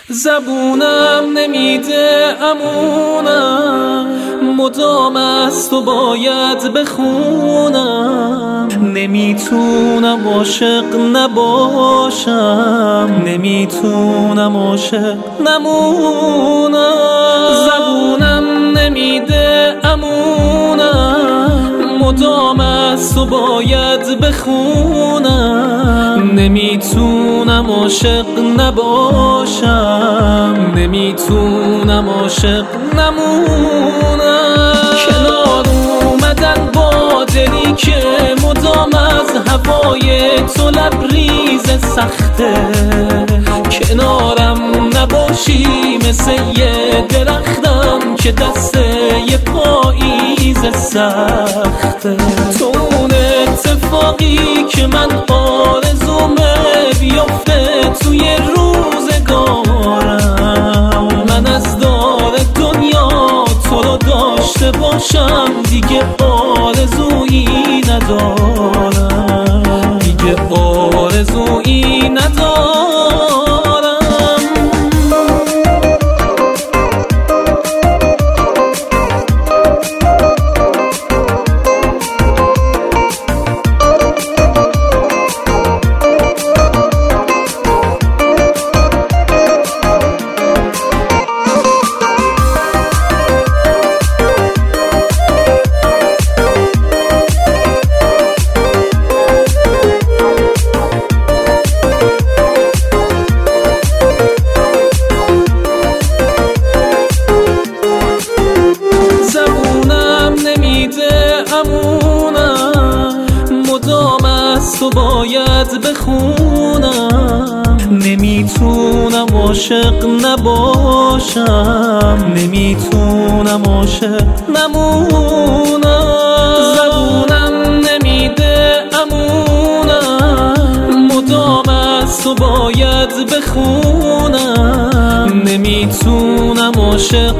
زبونم نمیده امونم، مدام از تو باید بخونم. نمیتونم عاشق نباشم، نمیتونم عاشق نمونم. زبونم نمیده امونم، مدام از تو باید بخونم. نمیتونم عاشق نباشم، نمیتونم عاشق نمونم. کنار اومدن با دلی که مدام از هوای تو لبریز سخته. کنارم نباشی مثل یه درختم که دسته یه پاییز سخته. تو اون اتفاقی که من آرزومه بیافته توی روزگارم. من از دار دنیا تو رو داشته باشم، دیگه آرزویی ندارم، دیگه آرزویی ندارم. مدام از تو باید بخونم. نمیتونم عاشق نباشم، نمیتونم عاشق نمونم. زبونم نمیده امونم، مدام از تو باید بخونم. نمیتونم عاشق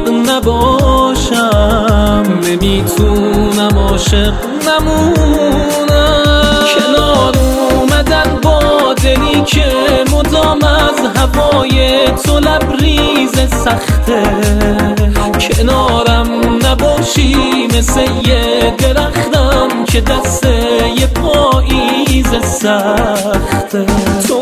نباشم، نمیتونم عاشق نمونم. کنار اومدن با دلی که مدام از هوای تو لبریز سخته. کنارم نباشی مثل یه درختم که دسته یه پاییز سخته. تو